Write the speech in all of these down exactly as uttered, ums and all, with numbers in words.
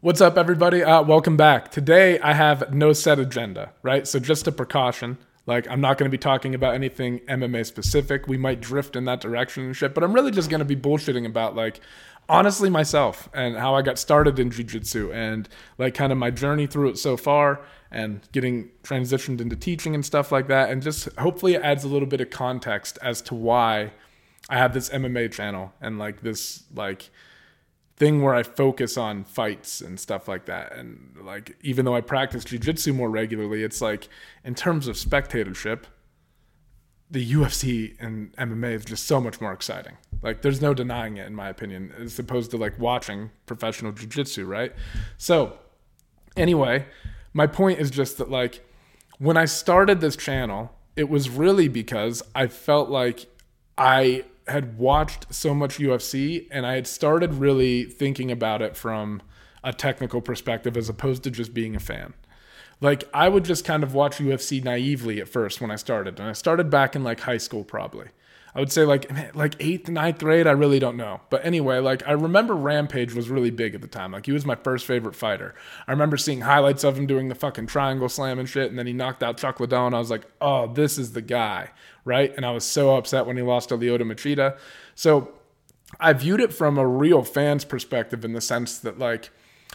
What's up, everybody? Uh, welcome back. Today, I have no set agenda, right? So just a precaution. Like, I'm not going to be talking about anything M M A specific. We might drift in that direction and shit, but I'm really just going to be bullshitting about, like, honestly, myself and how I got started in jiu-jitsu and, like, kind of my journey through it so far and getting transitioned into teaching and stuff like that. And just hopefully it adds a little bit of context as to why I have this M M A channel and, like, this, like, thing where I focus on fights and stuff like that. And like, even though I practice jiu-jitsu more regularly, it's like, in terms of spectatorship, the U F C and M M A is just so much more exciting. Like, there's no denying it, in my opinion, as opposed to like watching professional jiu-jitsu, right? So anyway, my point is just that, like, when I started this channel, it was really because I felt like I had watched so much U F C and I had started really thinking about it from a technical perspective as opposed to just being a fan. Like, I would just kind of watch U F C naively at first when I started. And I started back in like high school probably. I would say like like eighth, ninth grade, I really don't know. But anyway, like, I remember Rampage was really big at the time. Like, he was my first favorite fighter. I remember seeing highlights of him doing the fucking triangle slam and shit, and then he knocked out Chuck Liddell, and I was like, oh, this is the guy, right? And I was so upset when he lost to Lyoto Machida. So I viewed it from a real fan's perspective in the sense that, like,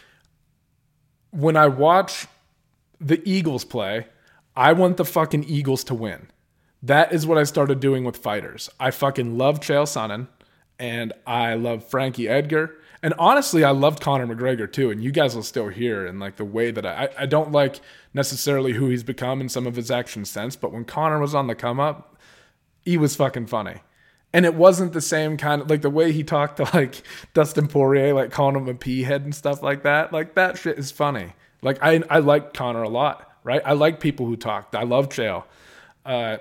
when I watch the Eagles play, I want the fucking Eagles to win. That is what I started doing with fighters. I fucking love Chael Sonnen, and I love Frankie Edgar. And honestly, I loved Conor McGregor too, and you guys will still hear in like the way that I, I don't like necessarily who he's become in some of his action sense, but when Conor was on the come up, he was fucking funny. And it wasn't the same kind of, like, the way he talked to like Dustin Poirier, like calling him a pea head and stuff like that. Like, that shit is funny. Like, I, I like Conor a lot, right? I like people who talk. I love Chael. Uh,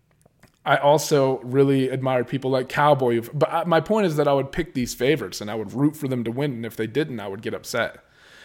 I also really admired people like Cowboy. But my point is that I would pick these favorites and I would root for them to win. And if they didn't, I would get upset.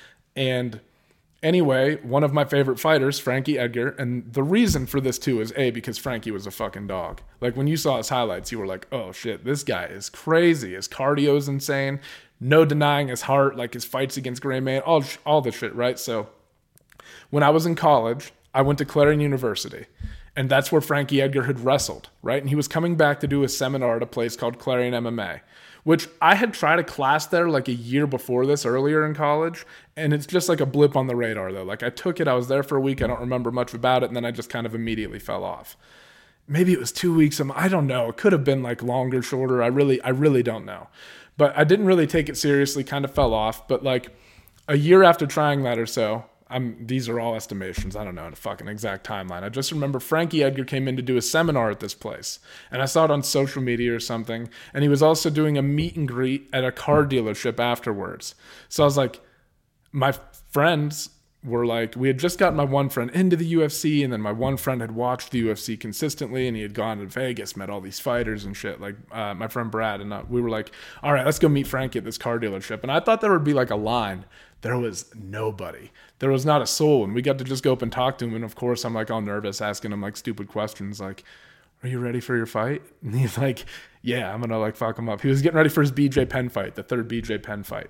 And anyway, one of my favorite fighters, Frankie Edgar. And the reason for this too is A, because Frankie was a fucking dog. Like, when you saw his highlights, you were like, oh shit, this guy is crazy. His cardio is insane. No denying his heart, like his fights against Gray Man, all, all the shit, right? So when I was in college, I went to Clarion University. And that's where Frankie Edgar had wrestled, right? And he was coming back to do a seminar at a place called Clarion M M A, which I had tried a class there like a year before this, earlier in college. And it's just like a blip on the radar, though. Like, I took it, I was there for a week, I don't remember much about it, and then I just kind of immediately fell off. Maybe it was two weeks, I don't know. It could have been like longer, shorter. I really, I really don't know. But I didn't really take it seriously, kind of fell off. But like a year after trying that or so, I'm, these are all estimations. I don't know a fucking exact timeline. I just remember Frankie Edgar came in to do a seminar at this place. And I saw it on social media or something. And he was also doing a meet and greet at a car dealership afterwards. So I was like, my friends were like, we had just gotten my one friend into the U F C. And then my one friend had watched the U F C consistently. And he had gone to Vegas, met all these fighters and shit. Like uh, my friend Brad. And uh, we were like, all right, let's go meet Frankie at this car dealership. And I thought there would be like a line. There was nobody. There was not a soul. And we got to just go up and talk to him. And of course, I'm like all nervous, asking him like stupid questions like, are you ready for your fight? And he's like, yeah, I'm going to like fuck him up. He was getting ready for his B J Penn fight, the third B J Penn fight.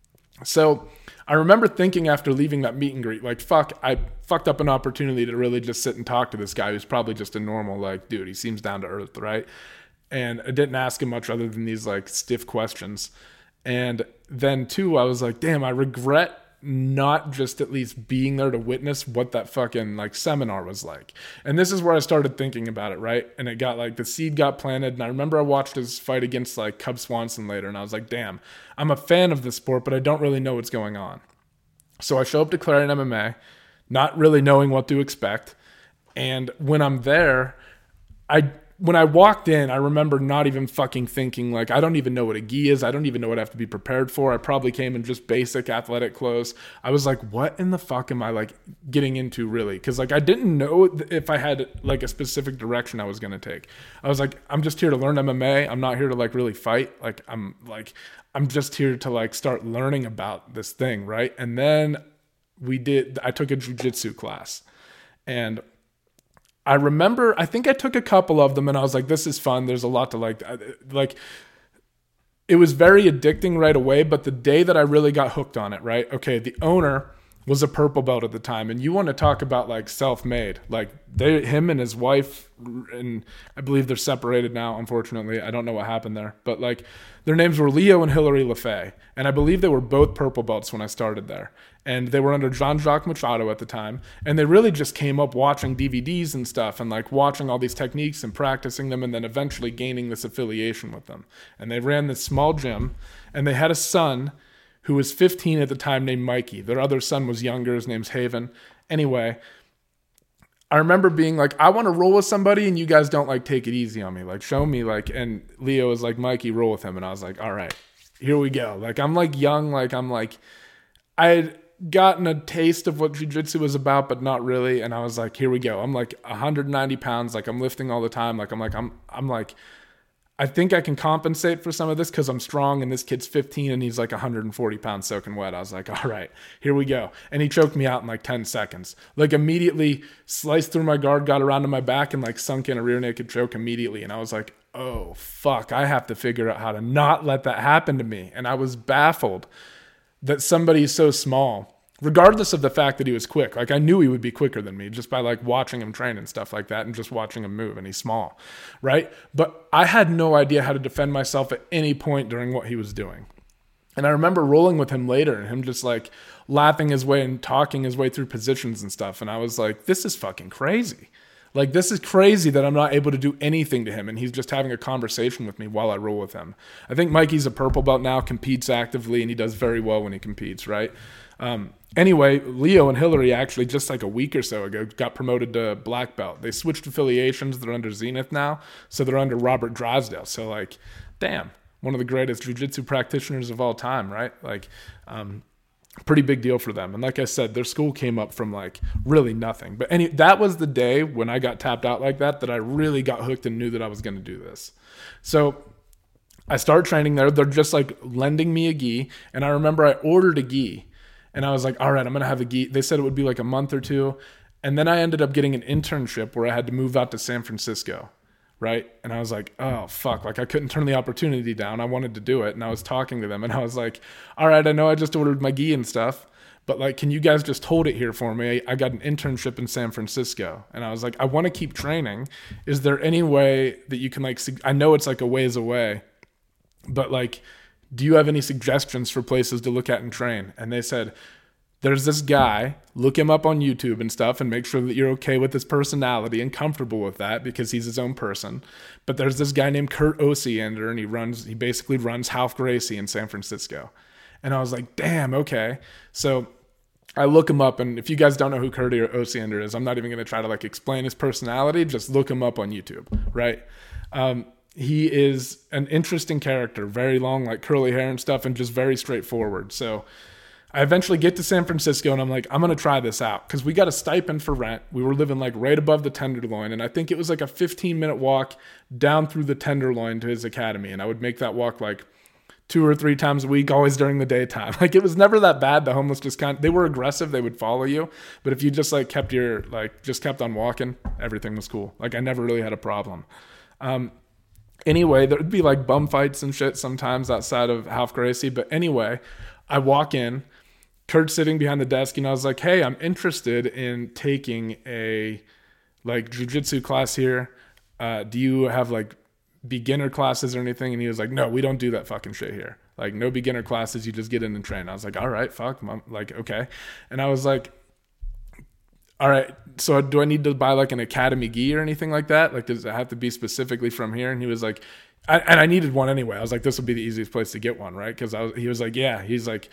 So I remember thinking after leaving that meet and greet, like, fuck, I fucked up an opportunity to really just sit and talk to this guy who's probably just a normal, like, dude, he seems down to earth, right? And I didn't ask him much other than these like stiff questions. And then too, I was like, damn, I regret not just at least being there to witness what that fucking like seminar was like. And this is where I started thinking about it, right? And it got like, the seed got planted. And I remember I watched his fight against like Cub Swanson later. And I was like, damn, I'm a fan of the sport, but I don't really know what's going on. So I show up to Clarion M M A, not really knowing what to expect. And when I'm there, I... When I walked in, I remember not even fucking thinking, like, I don't even know what a gi is. I don't even know what I have to be prepared for. I probably came in just basic athletic clothes. I was like, what in the fuck am I, like, getting into, really? Because, like, I didn't know if I had, like, a specific direction I was going to take. I was like, I'm just here to learn M M A. I'm not here to, like, really fight. Like, I'm, like, I'm just here to, like, start learning about this thing, right? And then we did, I took a jiu-jitsu class. And I remember, I think I took a couple of them and I was like, this is fun. There's a lot to like, like it was very addicting right away. But the day that I really got hooked on it, right? Okay, the owner was a purple belt at the time, and you want to talk about like self-made, like they, him and his wife, and I believe they're separated now, unfortunately. I don't know what happened there, but like their names were Leo and Hilary LaFay, and I believe they were both purple belts when I started there, and they were under Jean-Jacques Machado at the time, and they really just came up watching D V Ds and stuff, and like watching all these techniques and practicing them, and then eventually gaining this affiliation with them. And they ran this small gym, and they had a son who was fifteen at the time, named Mikey. Their other son was younger. His name's Haven. Anyway, I remember being like, I want to roll with somebody, and you guys don't like take it easy on me. Like, show me, like, and Leo was like, Mikey, roll with him. And I was like, all right, here we go. Like, I'm like young. Like, I'm like, I had gotten a taste of what jiu-jitsu was about, but not really. And I was like, here we go. I'm like one hundred ninety pounds. Like, I'm lifting all the time. Like, I'm like, I'm, I'm like, I think I can compensate for some of this because I'm strong, and this kid's fifteen and he's like one hundred forty pounds soaking wet. I was like, all right, here we go. And he choked me out in like ten seconds. Like immediately sliced through my guard, got around to my back, and like sunk in a rear naked choke immediately. And I was like, oh, fuck, I have to figure out how to not let that happen to me. And I was baffled that somebody so small, regardless of the fact that he was quick, like I knew he would be quicker than me just by like watching him train and stuff like that and just watching him move, and he's small, right? But I had no idea how to defend myself at any point during what he was doing. And I remember rolling with him later and him just like laughing his way and talking his way through positions and stuff. And I was like, this is fucking crazy. Like, this is crazy that I'm not able to do anything to him, and he's just having a conversation with me while I roll with him. I think Mikey's a purple belt now, competes actively, and he does very well when he competes, right? Um, anyway, Leo and Hilary actually just like a week or so ago got promoted to black belt. They switched affiliations. They're under Zenith now, so they're under Robert Drysdale. So, like, damn, one of the greatest jiu-jitsu practitioners of all time, right? Like, um, pretty big deal for them. And like I said, their school came up from like really nothing. But any that was the day when I got tapped out like that, that I really got hooked and knew that I was going to do this. So I started training there. They're just like lending me a gi. And I remember I ordered a gi. And I was like, all right, I'm going to have a gi. They said it would be like a month or two. And then I ended up getting an internship where I had to move out to San Francisco. Right. And I was like, oh, fuck. Like, I couldn't turn the opportunity down. I wanted to do it. And I was talking to them and I was like, all right, I know I just ordered my gi and stuff, but like, can you guys just hold it here for me? I got an internship in San Francisco. And I was like, I want to keep training. Is there any way that you can like, I know it's like a ways away, but like, do you have any suggestions for places to look at and train? And they said, there's this guy, look him up on YouTube and stuff and make sure that you're okay with his personality and comfortable with that because he's his own person. But there's this guy named Kurt Osiander, and he runs, he basically runs Ralph Gracie in San Francisco. And I was like, damn, okay. So I look him up, and if you guys don't know who Kurt Osiander is, I'm not even going to try to like explain his personality. Just look him up on YouTube, right? Um, he is an interesting character, very long, like curly hair and stuff, and just very straightforward. So I eventually get to San Francisco and I'm like, I'm going to try this out because we got a stipend for rent. We were living like right above the Tenderloin. And I think it was like a fifteen minute walk down through the Tenderloin to his academy. And I would make that walk like two or three times a week, always during the daytime. Like, it was never that bad. The homeless just kind of, they were aggressive. They would follow you. But if you just like kept your, like just kept on walking, everything was cool. Like, I never really had a problem. Um, anyway, there'd be like bum fights and shit sometimes outside of Ralph Gracie. But anyway, I walk in, Kurt's sitting behind the desk, and I was like, hey, I'm interested in taking a like jiu-jitsu class here. Uh, do you have like beginner classes or anything? And he was like, no, we don't do that fucking shit here. Like, no beginner classes. You just get in and train. I was like, all right, fuck. Mom. Like, okay. And I was like, all right, so do I need to buy like an academy gi or anything like that? Like, does it have to be specifically from here? And he was like, I, and I needed one anyway. I was like, this would be the easiest place to get one, right? Because I was, he was like, yeah. He's like,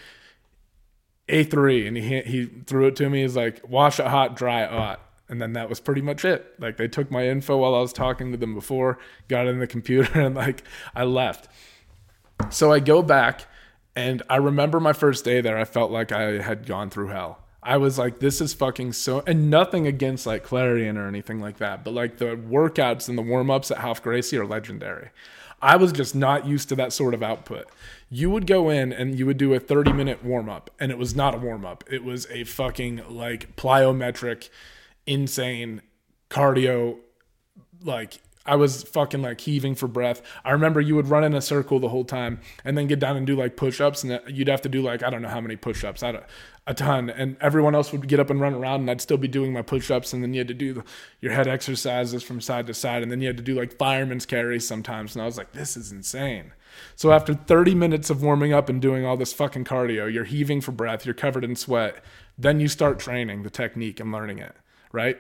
A three, and he he threw it to me. He's like, wash it hot, dry it hot. And then that was pretty much it. Like, they took my info while I was talking to them before, got in the computer, and like I left. So I go back, and I remember my first day there, I felt like I had gone through hell. I was like, this is fucking so, and nothing against like Clarion or anything like that, but like the workouts and the warm-ups at Ralph Gracie are legendary. I was just not used to that sort of output. You would go in and you would do a thirty minute warm up, and it was not a warm up. It was a fucking like plyometric, insane cardio. Like, I was fucking like heaving for breath. I remember you would run in a circle the whole time and then get down and do like push-ups, and you'd have to do like, I don't know how many push-ups, I don't, a ton. And everyone else would get up and run around, and I'd still be doing my push-ups. And then you had to do the, your head exercises from side to side. And then you had to do like fireman's carries sometimes. And I was like, this is insane. So after thirty minutes of warming up and doing all this fucking cardio, you're heaving for breath, you're covered in sweat. Then you start training the technique and learning it, right?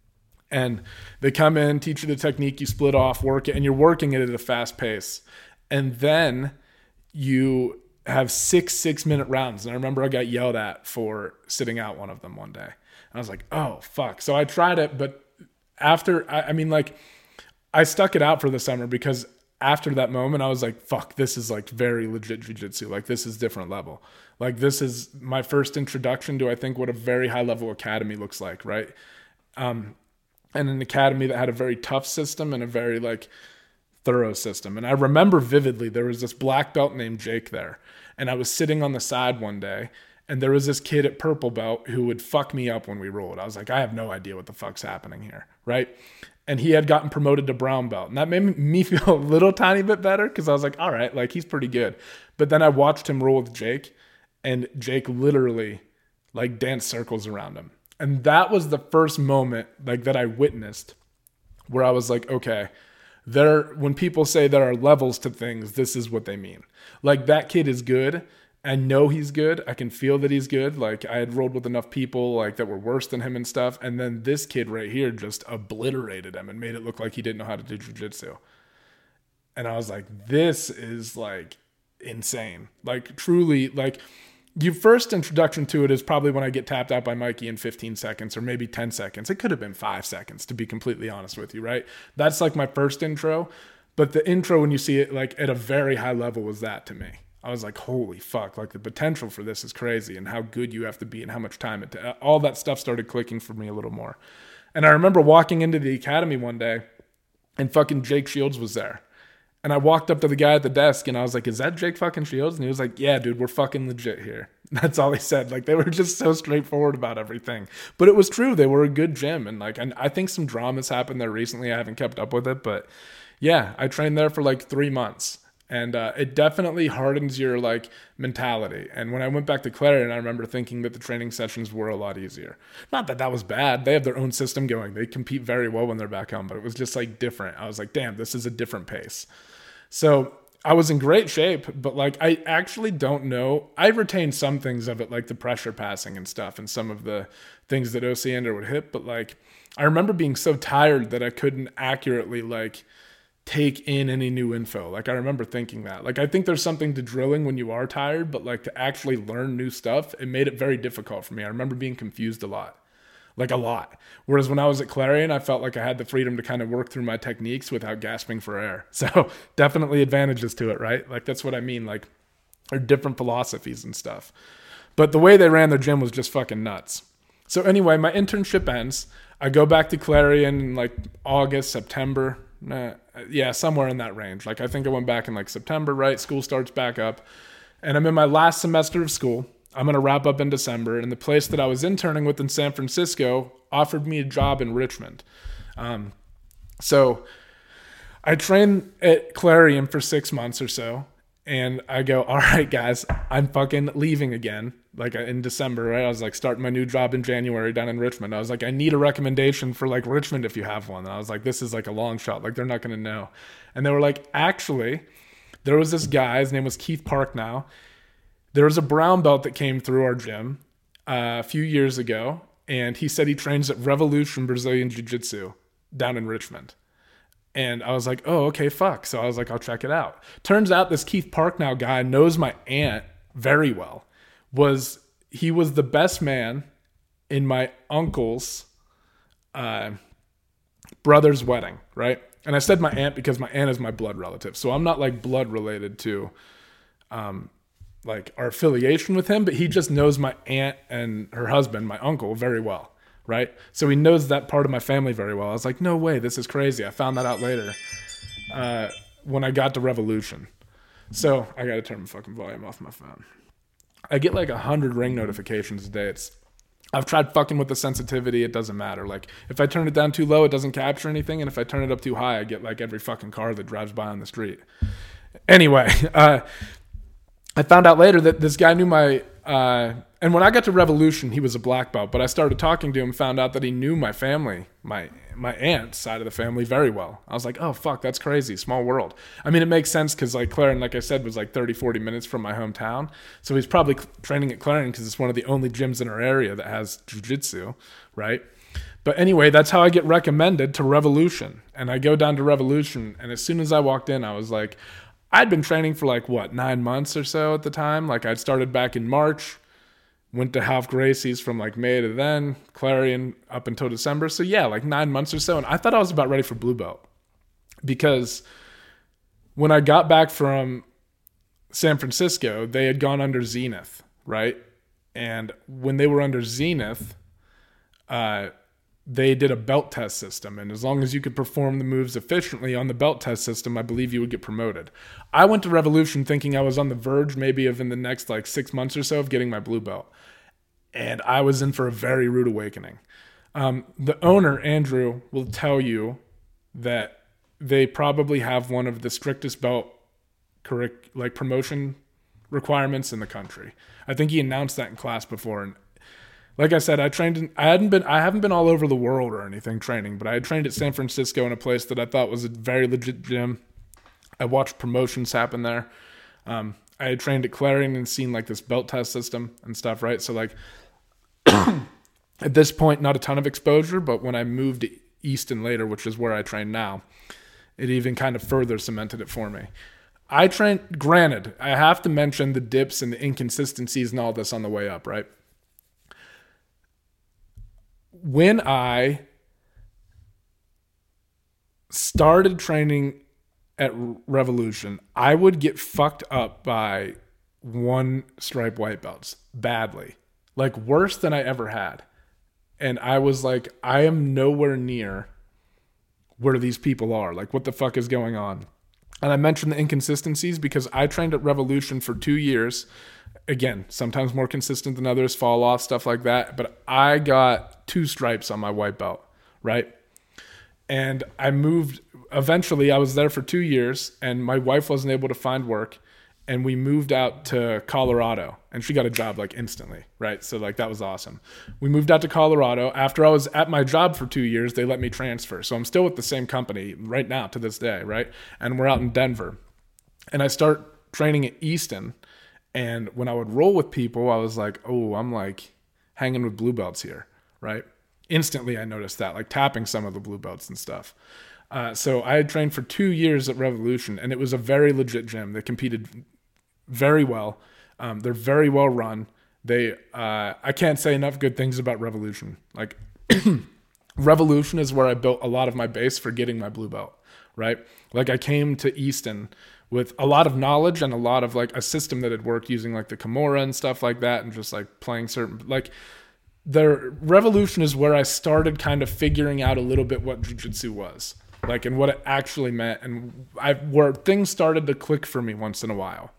And they come in, teach you the technique, you split off, work it, and you're working it at a fast pace. And then you have six six-minute rounds. And I remember I got yelled at for sitting out one of them one day. And I was like, oh, fuck. So I tried it, but after, I, I mean, like, I stuck it out for the summer because after that moment, I was like, fuck, this is like very legit jiu-jitsu. Like, this is different level. Like, this is my first introduction to, I think, what a very high-level academy looks like, right? Um, and an academy that had a very tough system and a very like thorough system. And I remember vividly, there was this black belt named Jake there. And I was sitting on the side one day, and there was this kid at purple belt who would fuck me up when we rolled. I was like, I have no idea what the fuck's happening here, right? And he had gotten promoted to brown belt. And that made me feel a little tiny bit better because I was like, all right, like he's pretty good. But then I watched him roll with Jake, and Jake literally like danced circles around him. And that was the first moment like that I witnessed where I was like, okay, there, when people say there are levels to things, this is what they mean. Like, that kid is good. I know he's good. I can feel that he's good. Like, I had rolled with enough people like that were worse than him and stuff. And then this kid right here just obliterated him and made it look like he didn't know how to do jiu-jitsu. And I was like, this is like insane. Like, truly, like, your first introduction to it is probably when I get tapped out by Mikey in fifteen seconds or maybe ten seconds. It could have been five seconds, to be completely honest with you, right? That's like my first intro. But the intro, when you see it like at a very high level, was that to me. I was like, holy fuck, like the potential for this is crazy, and how good you have to be and how much time it, t- all that stuff started clicking for me a little more. And I remember walking into the academy one day and fucking Jake Shields was there. And I walked up to the guy at the desk and I was like, is that Jake fucking Shields? And he was like, yeah, dude, we're fucking legit here. That's all he said. Like, they were just so straightforward about everything. But it was true. They were a good gym. And like, and I think some dramas happened there recently. I haven't kept up with it. But yeah, I trained there for like three months. And uh, it definitely hardens your like mentality. And when I went back to Clarion, I remember thinking that the training sessions were a lot easier. Not that that was bad. They have their own system going. They compete very well when they're back home. But it was just like different. I was like, damn, this is a different pace. So I was in great shape, but like, I actually don't know. I retained some things of it, like the pressure passing and stuff and some of the things that Osiander would hit. But like, I remember being so tired that I couldn't accurately like take in any new info. Like, I remember thinking that. Like, I think there's something to drilling when you are tired, but like to actually learn new stuff, it made it very difficult for me. I remember being confused a lot. Like, a lot. Whereas when I was at Clarion, I felt like I had the freedom to kind of work through my techniques without gasping for air. So definitely advantages to it, right? Like, that's what I mean. Like, there are different philosophies and stuff. But the way they ran their gym was just fucking nuts. So anyway, my internship ends. I go back to Clarion in like August, September. Nah, yeah, somewhere in that range. Like, I think I went back in like September, right? School starts back up. And I'm in my last semester of school. I'm going to wrap up in December, and the place that I was interning with in San Francisco offered me a job in Richmond. Um, so I trained at Clarion for six months or so, and I go, all right, guys, I'm fucking leaving again, like in December, right? I was like starting my new job in January down in Richmond. I was like, I need a recommendation for like Richmond if you have one. And I was like, this is like a long shot. Like, they're not going to know. And they were like, actually, there was this guy, his name was Keith Park now. There was a brown belt that came through our gym uh, a few years ago, and he said he trains at Revolution Brazilian Jiu-Jitsu down in Richmond. And I was like, oh, okay, fuck. So I was like, I'll check it out. Turns out this Keith Parknow guy knows my aunt very well. Was he was the best man in my uncle's uh, brother's wedding, right? And I said my aunt because my aunt is my blood relative. So I'm not like blood related to um, like our affiliation with him, but he just knows my aunt and her husband, my uncle, very well, right? So he knows that part of my family very well. I was like, no way, this is crazy. I found that out later uh, when I got to Revolution. So I got to turn my fucking volume off my phone. I get like a hundred ring notifications a day. It's I've tried fucking with the sensitivity. It doesn't matter. Like if I turn it down too low, it doesn't capture anything. And if I turn it up too high, I get like every fucking car that drives by on the street. Anyway, uh, I found out later that this guy knew my, uh, and when I got to Revolution, he was a black belt, but I started talking to him, found out that he knew my family, my, my aunt's side of the family very well. I was like, oh fuck, that's crazy. Small world. I mean, it makes sense because like Clarion, like I said, was like thirty, forty minutes from my hometown. So he's probably training at Clarion because it's one of the only gyms in our area that has jiu-jitsu, right? But anyway, that's how I get recommended to Revolution. And I go down to Revolution, and as soon as I walked in, I was like, I'd been training for like, what, nine months or so at the time. Like I'd started back in March, went to Half Gracie's from like May to then, Clarion up until December. So yeah, like nine months or so. And I thought I was about ready for blue belt because when I got back from San Francisco, they had gone under Zenith, right? And when they were under Zenith, uh, they did a belt test system. And as long as you could perform the moves efficiently on the belt test system, I believe you would get promoted. I went to Revolution thinking I was on the verge maybe of in the next like six months or so of getting my blue belt. And I was in for a very rude awakening. Um, the owner, Andrew, will tell you that they probably have one of the strictest belt curric- like promotion requirements in the country. I think he announced that in class before. And like I said, I trained in, I hadn't been, I haven't been all over the world or anything training, but I had trained at San Francisco in a place that I thought was a very legit gym. I watched promotions happen there. Um, I had trained at Clarion and seen like this belt test system and stuff, right? So like at this point, not a ton of exposure, but when I moved to Easton later, which is where I train now, it even kind of further cemented it for me. I trained, granted, I have to mention the dips and the inconsistencies and all this on the way up, right? When I started training at Revolution, I would get fucked up by one stripe white belts badly, like worse than I ever had. And I was like, I am nowhere near where these people are. Like, what the fuck is going on? And I mentioned the inconsistencies because I trained at Revolution for two years. Again, sometimes more consistent than others, fall off, stuff like that. But I got two stripes on my white belt, right? And I moved, eventually I was there for two years and my wife wasn't able to find work. And we moved out to Colorado and she got a job like instantly, right? So like that was awesome. We moved out to Colorado. After I was at my job for two years, they let me transfer. So I'm still with the same company right now to this day, right? And we're out in Denver. And I start training at Easton. And when I would roll with people, I was like, oh, I'm like hanging with blue belts here, right? Instantly I noticed that, like tapping some of the blue belts and stuff. Uh, so I had trained for two years at Revolution, and it was a very legit gym. They competed very well. Um, they're very well run. They, uh, I can't say enough good things about Revolution. Like Revolution is where I built a lot of my base for getting my blue belt, right? Like I came to Easton with a lot of knowledge and a lot of like a system that had worked using like the Kimura and stuff like that, and just like playing certain, like the Revolution is where I started kind of figuring out a little bit what jiu-jitsu was. Like, and what it actually meant, and I where things started to click for me once in a while.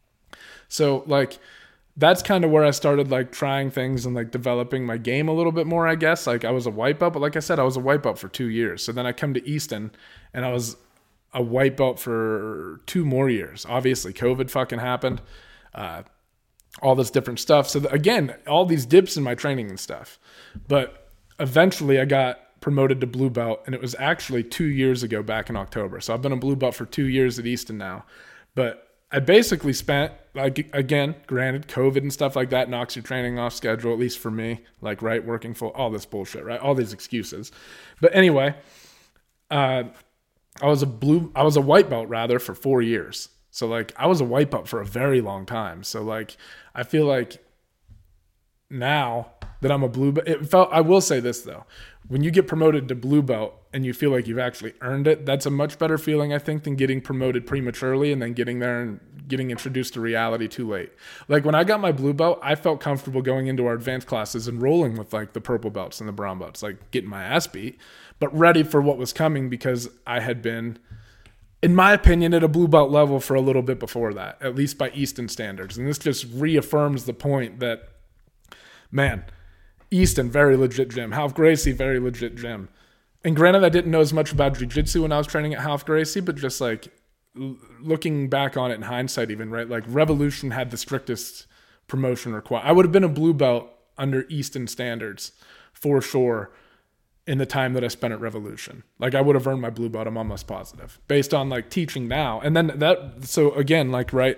So, like, that's kind of where I started, like, trying things and, like, developing my game a little bit more, I guess. Like, I was a white belt, but like I said, I was a white belt for two years. So then I come to Easton, and I was a white belt for two more years. Obviously, COVID fucking happened. Uh, all this different stuff. So, th- again, all these dips in my training and stuff. But eventually I got promoted to blue belt, and it was actually two years ago back in October. So I've been a blue belt for two years at Easton now. But I basically spent, like, again, granted, COVID and stuff like that knocks your training off schedule, at least for me, like, right, working full, all this bullshit, right, all these excuses. But anyway, uh, I was a blue, I was a white belt, rather, for four years. So, like, I was a white belt for a very long time. So, like, I feel like now that I'm a blue belt, it felt, I will say this, though. When you get promoted to blue belt and you feel like you've actually earned it, that's a much better feeling, I think, than getting promoted prematurely and then getting there and getting introduced to reality too late. Like when I got my blue belt, I felt comfortable going into our advanced classes and rolling with like the purple belts and the brown belts, like getting my ass beat, but ready for what was coming because I had been, in my opinion, at a blue belt level for a little bit before that, at least by Easton standards. And this just reaffirms the point that, man, Easton, very legit gym. Half Gracie, very legit gym. And granted, I didn't know as much about jiu-jitsu when I was training at Half Gracie, but just like l- looking back on it in hindsight even, right? Like Revolution had the strictest promotion required. I would have been a blue belt under Easton standards for sure in the time that I spent at Revolution. Like I would have earned my blue belt, I'm almost positive, based on like teaching now. And then that, so again, like, right,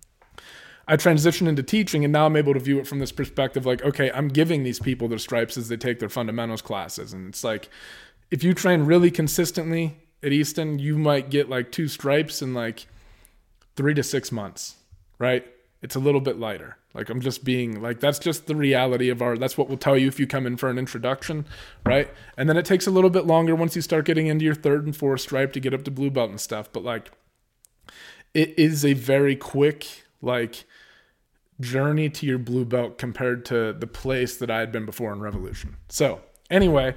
I transitioned into teaching and now I'm able to view it from this perspective, like, okay, I'm giving these people their stripes as they take their fundamentals classes. And it's like, if you train really consistently at Easton, you might get like two stripes in like three to six months, right? It's a little bit lighter. Like I'm just being like, that's just the reality of our, that's what we'll tell you if you come in for an introduction, right? And then it takes a little bit longer once you start getting into your third and fourth stripe to get up to blue belt and stuff. But like, it is a very quick, like, journey to your blue belt compared to the place that I had been before in Revolution. So anyway,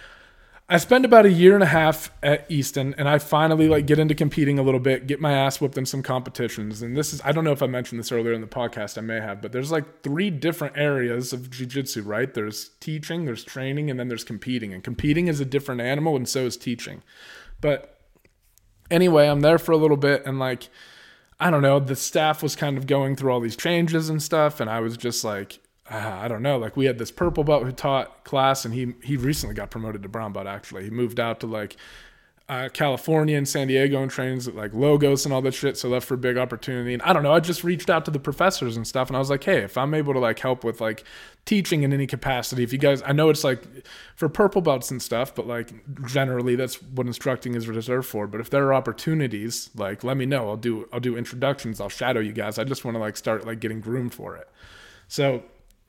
I spent about a year and a half at Easton and I finally like get into competing a little bit, get my ass whooped in some competitions. And this is, I don't know if I mentioned this earlier in the podcast, I may have, but there's like three different areas of jiu-jitsu, right? There's teaching, there's training, and then there's competing. And competing is a different animal and so is teaching. But anyway, I'm there for a little bit and like, I don't know, the staff was kind of going through all these changes and stuff. And I was just like, uh, I don't know, like we had this purple belt who taught class and he, he recently got promoted to brown belt. Actually, he moved out to like uh, California and San Diego and trains at like Logos and all that shit. So left for a big opportunity. And I don't know, I just reached out to the professors and stuff. And I was like, hey, if I'm able to like help with like teaching in any capacity, if you guys, I know it's like for purple belts and stuff, but like generally that's what instructing is reserved for. But if there are opportunities, like let me know. I'll do, I'll do introductions. I'll shadow you guys. I just want to like start like getting groomed for it. So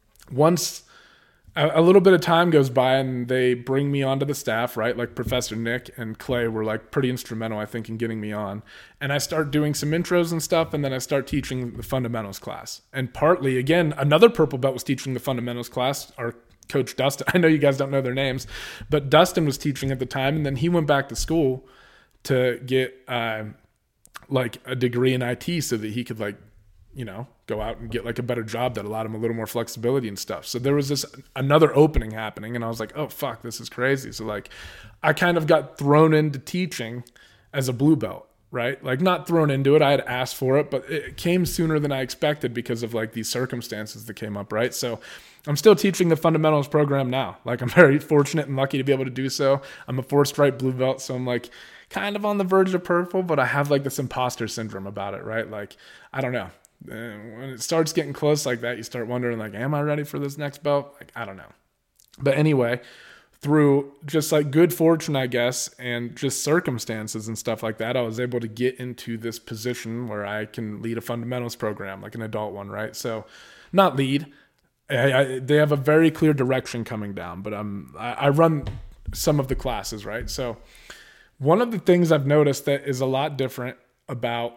once a, a little bit of time goes by and they bring me onto the staff, right? Like Professor Nick and Clay were like pretty instrumental, I think, in getting me on. And I start doing some intros and stuff. And then I start teaching the fundamentals class. And partly, again, another purple belt was teaching the fundamentals class, our coach Dustin. I know you guys don't know their names, but Dustin was teaching at the time. And then he went back to school to get uh, like a degree in I T so that he could like, you know, go out and get like a better job that allowed him a little more flexibility and stuff. So there was this another opening happening and I was like, oh fuck, this is crazy. So like I kind of got thrown into teaching as a blue belt, right? Like not thrown into it. I had asked for it, but it came sooner than I expected because of like these circumstances that came up, right? So I'm still teaching the fundamentals program now. Like I'm very fortunate and lucky to be able to do so. I'm a four stripe blue belt. So I'm like kind of on the verge of purple, but I have like this imposter syndrome about it, right? Like, I don't know. And when it starts getting close like that, you start wondering like, am I ready for this next belt? Like, I don't know. But anyway, through just like good fortune, I guess, and just circumstances and stuff like that, I was able to get into this position where I can lead a fundamentals program, like an adult one, right? So not lead. I, I, they have a very clear direction coming down, but I'm, I, I run some of the classes, right? So one of the things I've noticed that is a lot different about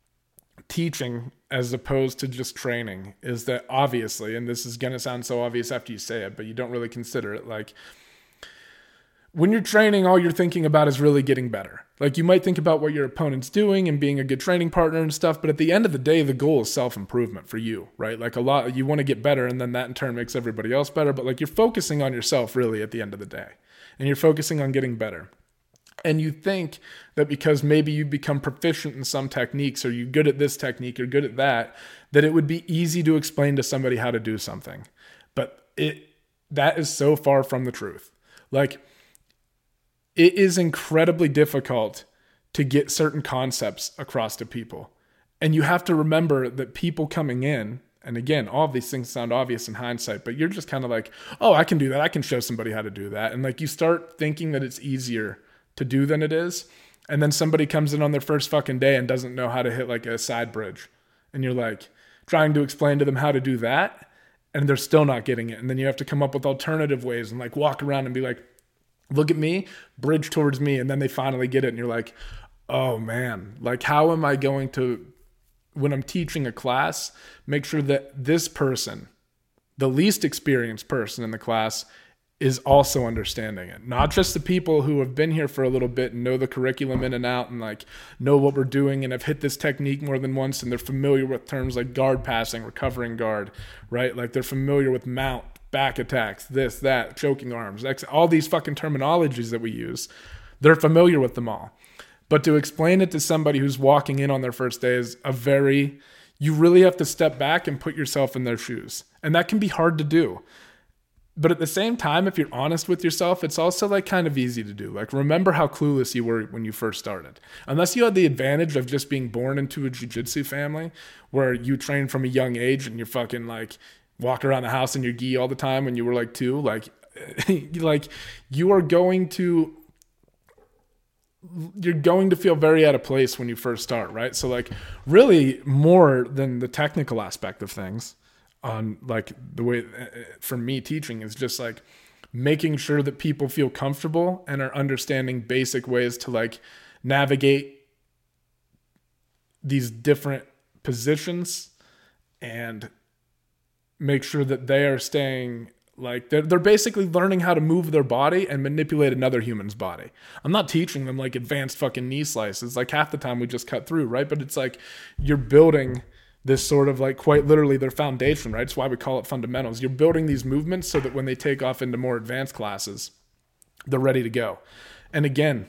teaching as opposed to just training is that obviously, and this is going to sound so obvious after you say it, but you don't really consider it, like when you're training, all you're thinking about is really getting better. Like you might think about what your opponent's doing and being a good training partner and stuff, but at the end of the day, the goal is self-improvement for you, right? Like a lot, you want to get better and then that in turn makes everybody else better, but like you're focusing on yourself really at the end of the day and you're focusing on getting better. And you think that because maybe you become proficient in some techniques or you're good at this technique or good at that, that it would be easy to explain to somebody how to do something. But it that is so far from the truth. Like, it is incredibly difficult to get certain concepts across to people. And you have to remember that people coming in, and again, all of these things sound obvious in hindsight, but you're just kind of like, oh, I can do that. I can show somebody how to do that. And like you start thinking that it's easier to do than it is. And then somebody comes in on their first fucking day and doesn't know how to hit like a side bridge. And you're like trying to explain to them how to do that. And they're still not getting it. And then you have to come up with alternative ways and like walk around and be like, look at me, bridge towards me. And then they finally get it. And you're like, oh man, like how am I going to, when I'm teaching a class, make sure that this person, the least experienced person in the class, is also understanding it. Not just the people who have been here for a little bit and know the curriculum in and out and like know what we're doing and have hit this technique more than once and they're familiar with terms like guard passing, recovering guard, right? Like they're familiar with mount, back attacks, this, that, choking arms, all these fucking terminologies that we use. They're familiar with them all. But to explain it to somebody who's walking in on their first day is a very, you really have to step back and put yourself in their shoes. And that can be hard to do. But at the same time, if you're honest with yourself, it's also like kind of easy to do. Like, remember how clueless you were when you first started. Unless you had the advantage of just being born into a jiu-jitsu family where you train from a young age and you're fucking like walk around the house in your gi all the time when you were like two, like, like you are going to, you're going to feel very out of place when you first start, right? So like really more than the technical aspect of things, on like the way for me teaching is just like making sure that people feel comfortable and are understanding basic ways to like navigate these different positions and make sure that they are staying like they're, they're basically learning how to move their body and manipulate another human's body. I'm not teaching them like advanced fucking knee slices. Like half the time we just cut through, right? But it's like you're building this sort of like quite literally their foundation, right? It's why we call it fundamentals. You're building these movements so that when they take off into more advanced classes, they're ready to go. And again,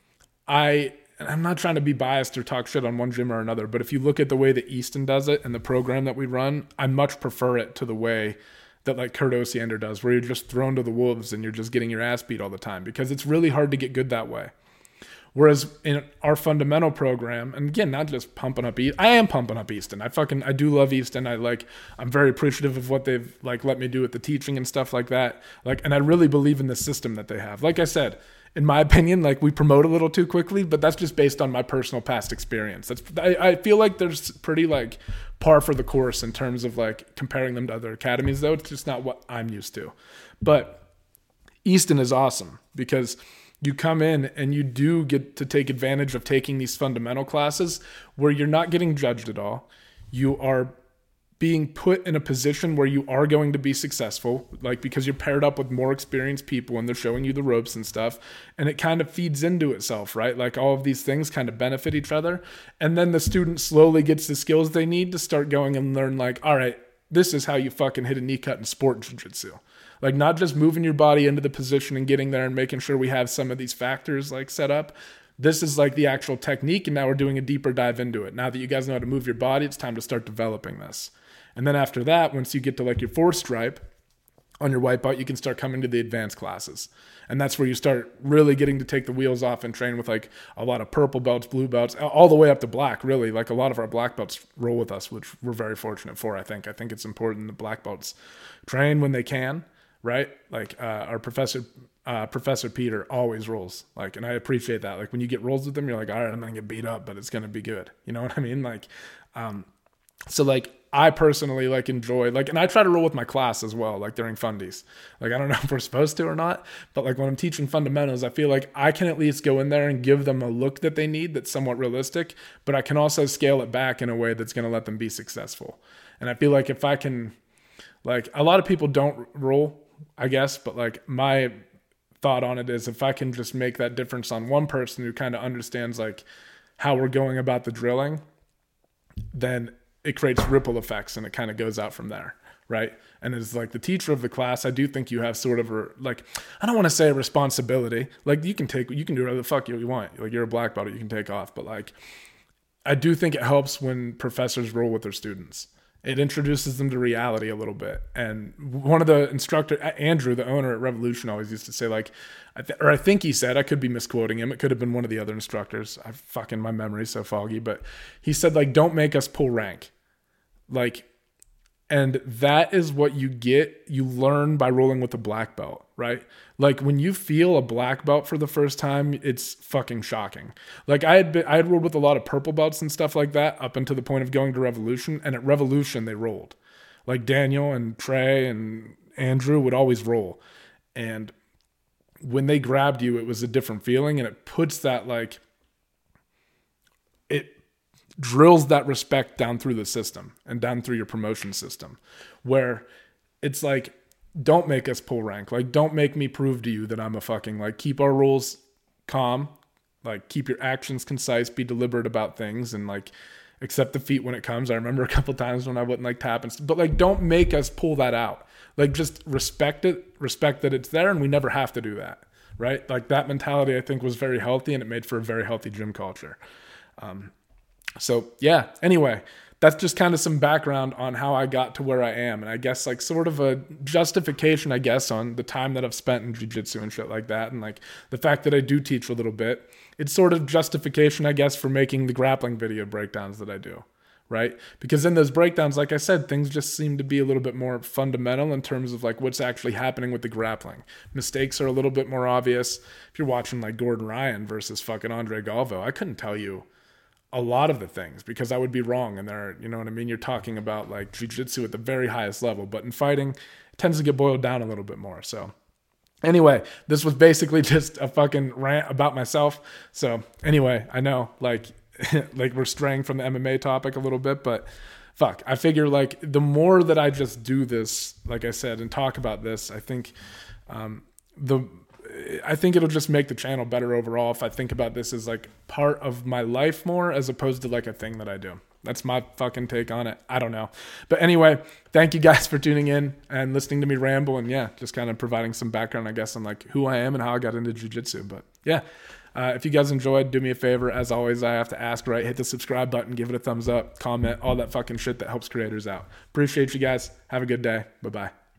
I, I'm not trying to be biased or talk shit on one gym or another, but if you look at the way that Easton does it and the program that we run, I much prefer it to the way that like Kurt Osiander does, where you're just thrown to the wolves and you're just getting your ass beat all the time, because it's really hard to get good that way. Whereas in our fundamental program, and again, not just pumping up Easton, I am pumping up Easton. I fucking, I do love Easton. I like, I'm very appreciative of what they've like let me do with the teaching and stuff like that. Like, and I really believe in the system that they have. Like I said, in my opinion, like we promote a little too quickly, but that's just based on my personal past experience. That's, I, I feel like there's pretty like par for the course in terms of like comparing them to other academies, though. It's just not what I'm used to. But Easton is awesome because you come in and you do get to take advantage of taking these fundamental classes where you're not getting judged at all. You are being put in a position where you are going to be successful, like because you're paired up with more experienced people and they're showing you the ropes and stuff. And it kind of feeds into itself, right? Like all of these things kind of benefit each other. And then the student slowly gets the skills they need to start going and learn like, all right, this is how you fucking hit a knee cut in sport jiu-jitsu. Like not just moving your body into the position and getting there and making sure we have some of these factors like set up. This is like the actual technique, and now we're doing a deeper dive into it. Now that you guys know how to move your body, it's time to start developing this. And then after that, once you get to like your fourth stripe on your white belt, you can start coming to the advanced classes. And that's where you start really getting to take the wheels off and train with like a lot of purple belts, blue belts, all the way up to black, really. Like a lot of our black belts roll with us, which we're very fortunate for, I think. I think it's important that black belts train when they can. Right? Like uh, our professor, uh, Professor Peter always rolls. Like, and I appreciate that. Like when you get rolls with them, you're like, all right, I'm going to get beat up, but it's going to be good. You know what I mean? Like, um, so like I personally like enjoy like, and I try to roll with my class as well, like during fundies. Like, I don't know if we're supposed to or not, but like when I'm teaching fundamentals, I feel like I can at least go in there and give them a look that they need that's somewhat realistic, but I can also scale it back in a way that's going to let them be successful. And I feel like if I can, like a lot of people don't roll, I guess, but like my thought on it is if I can just make that difference on one person who kind of understands like how we're going about the drilling, then it creates ripple effects and it kind of goes out from there, right? And as like the teacher of the class, I do think you have sort of a, like, I don't want to say a responsibility. Like you can take, you can do whatever the fuck you want. Like you're a black belt, you can take off. But like, I do think it helps when professors roll with their students. It introduces them to reality a little bit. And one of the instructor, Andrew, the owner at Revolution, always used to say like, I th- or I think he said, I could be misquoting him. It could have been one of the other instructors. I fucking, my memory's so foggy, but he said like, don't make us pull rank. Like, and that is what you get, you learn by rolling with a black belt, right? Like when you feel a black belt for the first time, it's fucking shocking. Like I had been, I had rolled with a lot of purple belts and stuff like that up until the point of going to Revolution. And at Revolution, they rolled. Like Daniel and Trey and Andrew would always roll. And when they grabbed you, it was a different feeling. And it puts that like, it drills that respect down through the system and down through your promotion system, where it's like, don't make us pull rank. Like, don't make me prove to you that I'm a fucking, like, keep our rules calm, like, keep your actions concise, be deliberate about things, and, like, accept defeat when it comes. I remember a couple times when I wouldn't, like, tap and st- but, like, don't make us pull that out. Like, just respect it, respect that it's there, and we never have to do that, right? Like, that mentality, I think, was very healthy, and it made for a very healthy gym culture. Um, so, yeah, anyway, that's just kind of some background on how I got to where I am. And I guess, like, sort of a justification, I guess, on the time that I've spent in jiu-jitsu and shit like that. And, like, the fact that I do teach a little bit, it's sort of justification, I guess, for making the grappling video breakdowns that I do, right? Because in those breakdowns, like I said, things just seem to be a little bit more fundamental in terms of, like, what's actually happening with the grappling. Mistakes are a little bit more obvious. If you're watching, like, Gordon Ryan versus fucking Andre Galvo, I couldn't tell you a lot of the things because I would be wrong. And there, you know what I mean? You're talking about, like, jiu-jitsu at the very highest level, but in fighting, it tends to get boiled down a little bit more. So anyway, this was basically just a fucking rant about myself. So anyway, I know, like, like we're straying from the M M A topic a little bit, but fuck, I figure, like, the more that I just do this, like I said, and talk about this, I think, um, the, I think it'll just make the channel better overall if I think about this as, like, part of my life more as opposed to, like, a thing that I do. That's my fucking take on it. I don't know. But anyway, thank you guys for tuning in and listening to me ramble, and yeah, just kind of providing some background, I guess, on, like, who I am and how I got into jiu-jitsu. But yeah, uh, if you guys enjoyed, do me a favor. As always, I have to ask, right? Hit the subscribe button, give it a thumbs up, comment, all that fucking shit that helps creators out. Appreciate you guys. Have a good day. Bye-bye.